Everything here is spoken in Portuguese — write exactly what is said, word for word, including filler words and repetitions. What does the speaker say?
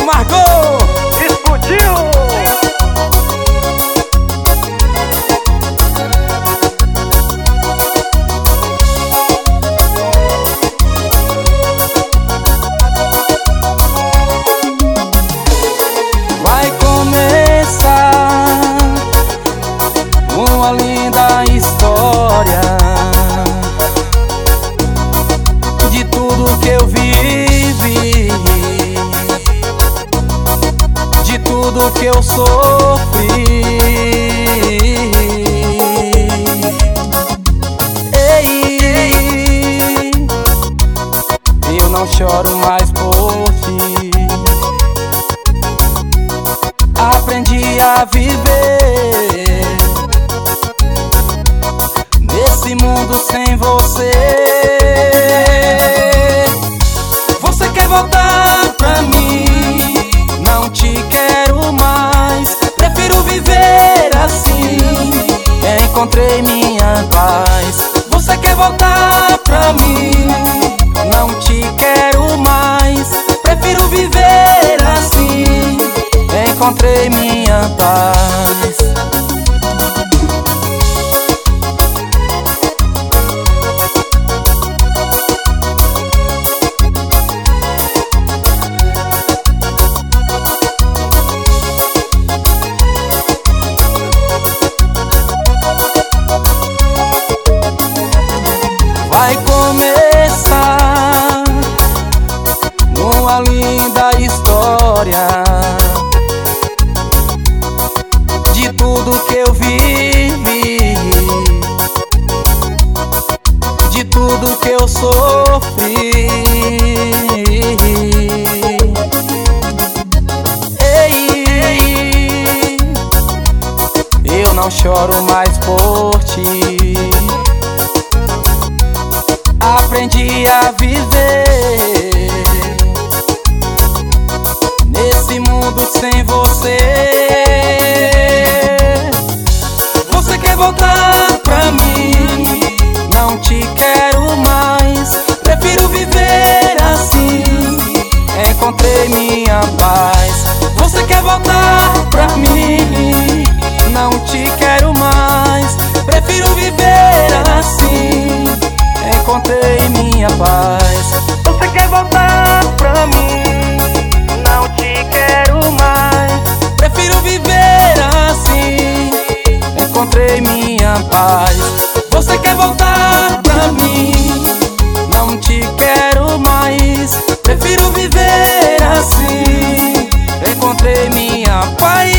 Marcou! Explodiu! Vai começar uma linda história de tudo que eu vivi, de tudo que eu sofri. Ei, eu não choro mais por ti. Aprendi a viver nesse mundo sem você. Você quer voltar pra mim? Não te quero mais. Prefiro viver assim. Encontrei minha paz. Você quer voltar pra mim? Não te quero mais. Prefiro viver assim. Encontrei minha paz. Vai começar uma linda história de tudo que eu vivi, de tudo que eu sofri. Ei, eu não choro mais por ti. Aprendi a viver nesse mundo sem você. Você quer voltar pra mim? Não te quero mais. Prefiro viver assim. Encontrei minha paz. Você quer voltar pra mim? Não te quero mais. Prefiro viver assim. Encontrei minha paz. Você quer voltar pra mim? Não te quero mais. Prefiro viver assim. Encontrei minha paz. Você quer voltar pra mim? Não te quero mais. Prefiro viver assim. Encontrei minha paz.